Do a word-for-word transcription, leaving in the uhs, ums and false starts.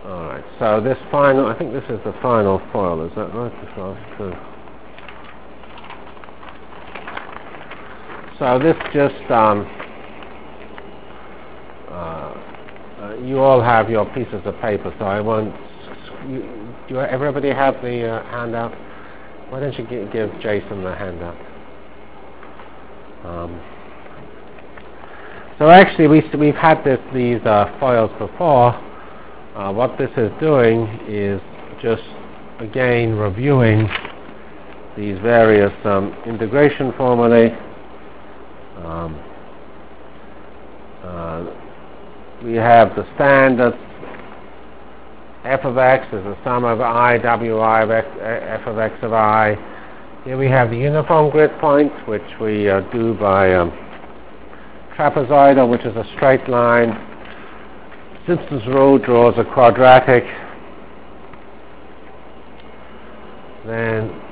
Alright, so this final, I think this is the final foil, is that right? This last two. So this just, um, uh, uh, you all have your pieces of paper, so I won't, you, do you, everybody have the uh, handout? Why don't you g- give Jason the handout? Um, so actually we, we've had this, these uh, foils before. Uh, what this is doing is just again reviewing these various um, integration formulae. Um, uh, we have the standard f of x is the sum of I, wi of x, f of x of I. Here we have the uniform grid point, which we uh, do by um, trapezoidal, which is a straight line. Simpson's rule draws a quadratic. Then